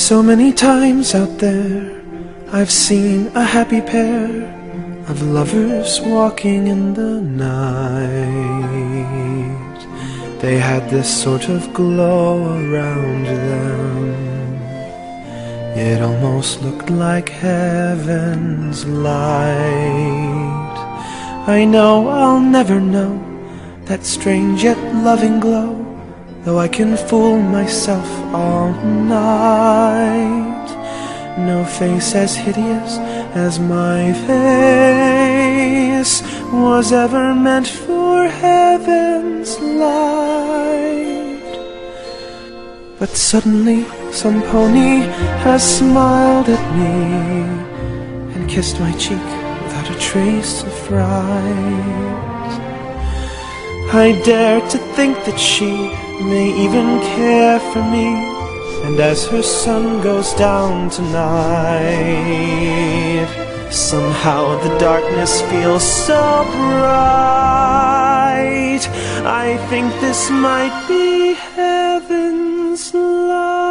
So many times out there I've seen a happy pair of lovers walking in the night. They had this sort of glow around them. It almost looked like heaven's light. I know I'll never know that strange yet loving glow, though I can fool myself all night. No face as hideous as my face was ever meant for heaven's light. But suddenly some pony has smiled at me and kissed my cheek without a trace of fright. I dare to think that she may even care for me, and as her sun goes down tonight, somehow the darkness feels so bright. I think this might be heaven's light.